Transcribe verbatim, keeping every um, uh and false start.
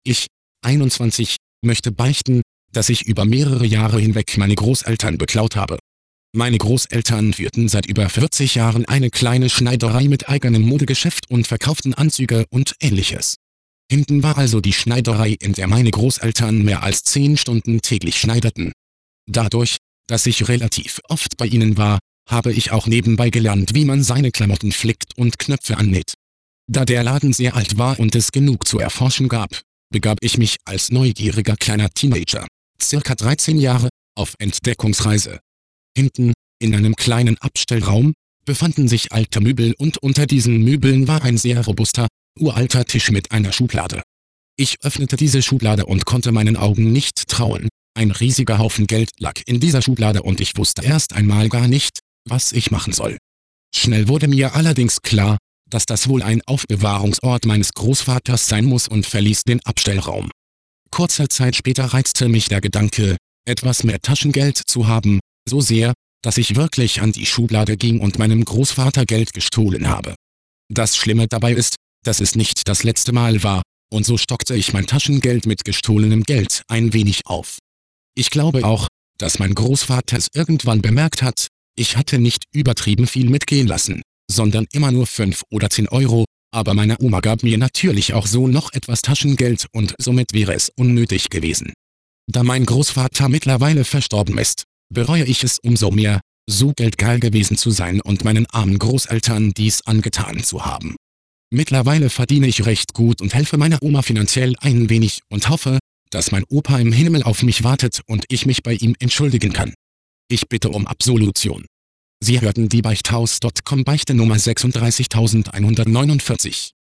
Ich, einundzwanzig, möchte beichten, dass ich über mehrere Jahre hinweg meine Großeltern beklaut habe. Meine Großeltern führten seit über vierzig Jahren eine kleine Schneiderei mit eigenem Modegeschäft und verkauften Anzüge und Ähnliches. Hinten war also die Schneiderei, in der meine Großeltern mehr als zehn Stunden täglich schneiderten. Dadurch, dass ich relativ oft bei ihnen war, habe ich auch nebenbei gelernt, wie man seine Klamotten flickt und Knöpfe annäht. Da der Laden sehr alt war und es genug zu erforschen gab, begab ich mich als neugieriger kleiner Teenager, circa dreizehn Jahre, auf Entdeckungsreise. Hinten, in einem kleinen Abstellraum, befanden sich alte Möbel und unter diesen Möbeln war ein sehr robuster, uralter Tisch mit einer Schublade. Ich öffnete diese Schublade und konnte meinen Augen nicht trauen. Ein riesiger Haufen Geld lag in dieser Schublade und ich wusste erst einmal gar nicht, was ich machen soll. Schnell wurde mir allerdings klar, dass das wohl ein Aufbewahrungsort meines Großvaters sein muss und verließ den Abstellraum. Kurze Zeit später reizte mich der Gedanke, etwas mehr Taschengeld zu haben, so sehr, dass ich wirklich an die Schublade ging und meinem Großvater Geld gestohlen habe. Das Schlimme dabei ist, dass es nicht das letzte Mal war, und so stockte ich mein Taschengeld mit gestohlenem Geld ein wenig auf. Ich glaube auch, dass mein Großvater es irgendwann bemerkt hat, ich hatte nicht übertrieben viel mitgehen lassen, sondern immer nur fünf oder zehn Euro, aber meine Oma gab mir natürlich auch so noch etwas Taschengeld und somit wäre es unnötig gewesen. Da mein Großvater mittlerweile verstorben ist, bereue ich es umso mehr, so geldgeil gewesen zu sein und meinen armen Großeltern dies angetan zu haben. Mittlerweile verdiene ich recht gut und helfe meiner Oma finanziell ein wenig und hoffe, dass mein Opa im Himmel auf mich wartet und ich mich bei ihm entschuldigen kann. Ich bitte um Absolution. Sie hörten die Beichthaus Punkt com Beichte Nummer sechsunddreißigtausendeinhundertneunundvierzig.